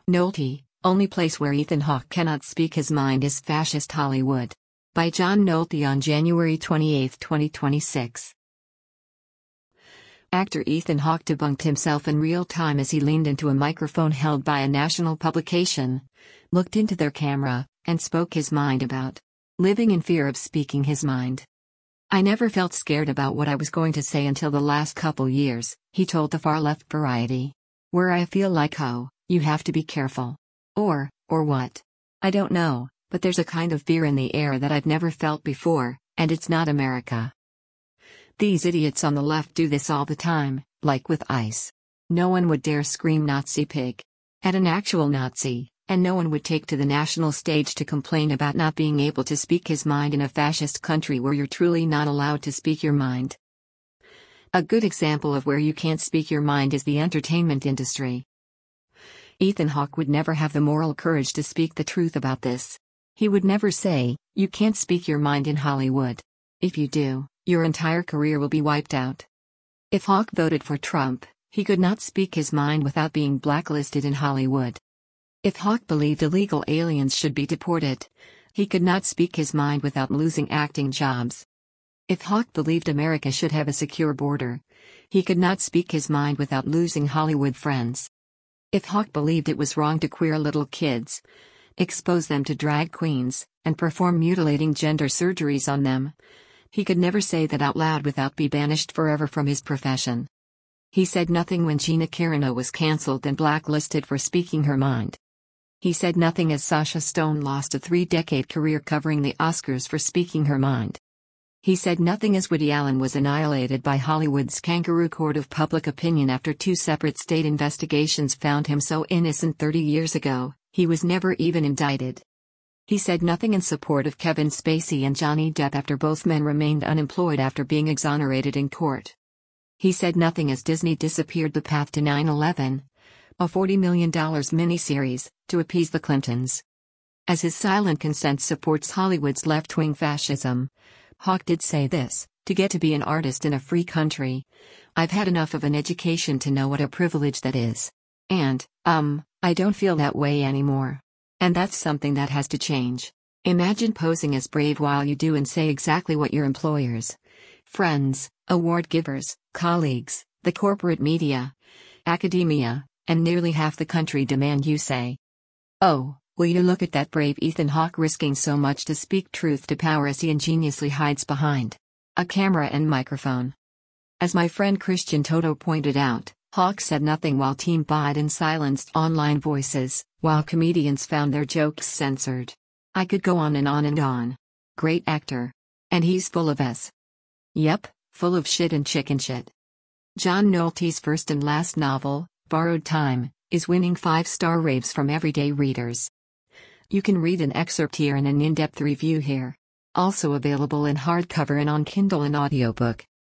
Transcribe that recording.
Nolte, only place where Ethan Hawke cannot speak his mind is fascist Hollywood. By John Nolte on January 28, 2026. Actor Ethan Hawke debunked himself in real time as he leaned into a microphone held by a national publication, looked into their camera, and spoke his mind about living in fear of speaking his mind. "I never felt scared about what I was going to say until the last couple years," he told the far-left Variety. "Where I feel like, oh, you have to be careful. Or what? I don't know, but there's a kind of fear in the air that I've never felt before, and it's not America. These idiots on the left do this all the time, like with ICE. No one would dare scream Nazi pig at an actual Nazi, and no one would take to the national stage to complain about not being able to speak his mind in a fascist country where you're truly not allowed to speak your mind." A good example of where you can't speak your mind is the entertainment industry. Ethan Hawke would never have the moral courage to speak the truth about this. He would never say, "You can't speak your mind in Hollywood. If you do, your entire career will be wiped out." If Hawke voted for Trump, he could not speak his mind without being blacklisted in Hollywood. If Hawke believed illegal aliens should be deported, he could not speak his mind without losing acting jobs. If Hawke believed America should have a secure border, he could not speak his mind without losing Hollywood friends. If Hawke believed it was wrong to queer little kids, expose them to drag queens, and perform mutilating gender surgeries on them, he could never say that out loud without being banished forever from his profession. He said nothing when Gina Carano was cancelled and blacklisted for speaking her mind. He said nothing as Sasha Stone lost a 3-decade career covering the Oscars for speaking her mind. He said nothing as Woody Allen was annihilated by Hollywood's kangaroo court of public opinion after 2 separate state investigations found him so innocent 30 years ago, he was never even indicted. He said nothing in support of Kevin Spacey and Johnny Depp after both men remained unemployed after being exonerated in court. He said nothing as Disney disappeared The Path to 9/11, a $40 million miniseries, to appease the Clintons. As his silent consent supports Hollywood's left-wing fascism, Hawke did say this: "To get to be an artist in a free country, I've had enough of an education to know what a privilege that is. And, I don't feel that way anymore. And that's something that has to change." Imagine posing as brave while you do and say exactly what your employers, friends, award givers, colleagues, the corporate media, academia, and nearly half the country demand you say. Oh, will you look at that brave Ethan Hawke risking so much to speak truth to power as he ingeniously hides behind a camera and microphone. As my friend Christian Toto pointed out, Hawke said nothing while Team Biden silenced online voices, while comedians found their jokes censored. I could go on and on and on. Great actor. And he's full of S. Yep, full of shit and chicken shit. John Nolte's first and last novel, Borrowed Time, is winning 5-star raves from everyday readers. You can read an excerpt here and an in-depth review here. Also available in hardcover and on Kindle and audiobook.